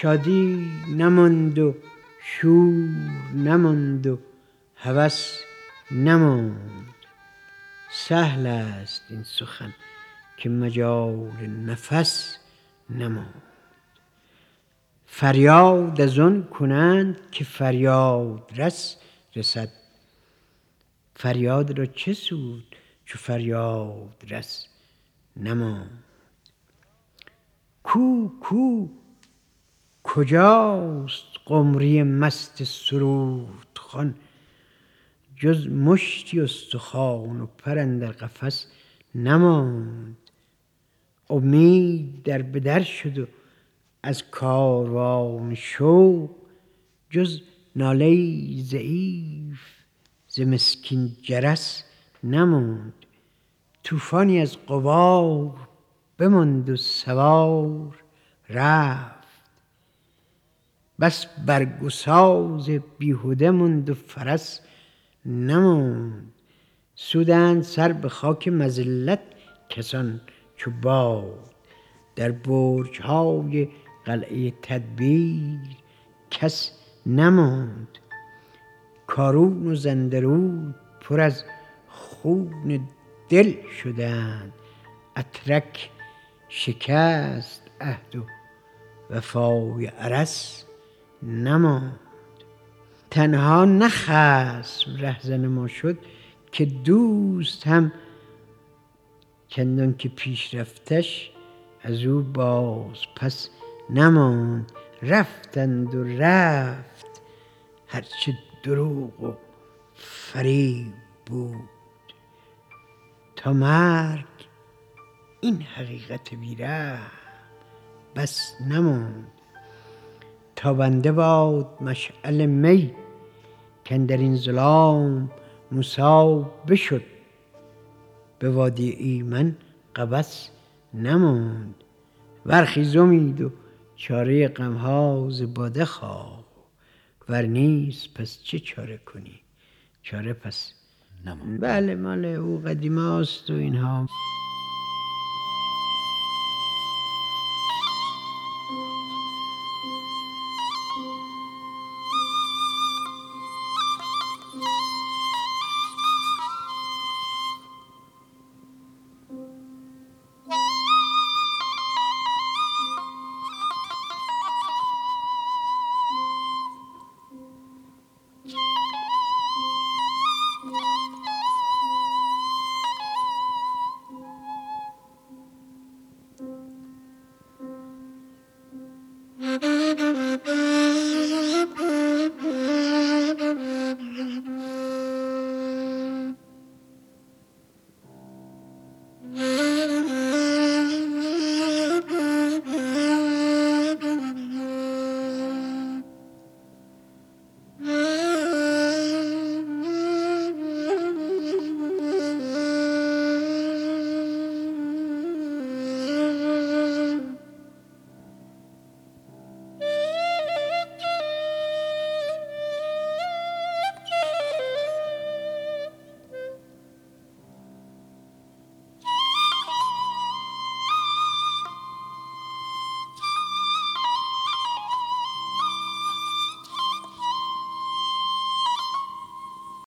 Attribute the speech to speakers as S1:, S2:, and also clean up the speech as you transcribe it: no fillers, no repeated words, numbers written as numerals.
S1: شادی نماند و شور نماند و هوس نماند. سهل است این سخن که مجال نفس نماند. فریاد از آن کنند که فریاد رس رسد. فریاد را چه سود چو فریاد رس نماند. کو کو کجاست قمری مست سرودخوان؟ جز مشتی استخوان و پر اندر قفس نماند. امید در به در شد و از کاروان شوق جز ناله ضعیف ز مسکین جرس نماند. طوفانی از غبار بماند و سوار رفت. بس برگ و ساز بیهوده ماند و فرس نماند. سودند سر به خاک مذلت کسان چو باد. در برج های قلعه تدبیر کس نماند. کارون و زندرود پر از خون دل شدند. اترک شکست عهد و وفای ارس نماند. تنها نه خصم رهزن ما شد که دوست هم چندان که پیش رفتش از او باز پس نماند. رفتند و رفت هرچه دروغ و فریب بود. تا مرگ این حقیقت بی رحم بس نماند. تابنده باد مشعل می کاندر این ظلام موسی بشد. به وادی ایمن قبس نماند. برخیز امید و چاره غمها ز باده خواه. ور نیست پس چه چاره کنی چاره پس نماند. بله مال او قدیماست و اینها.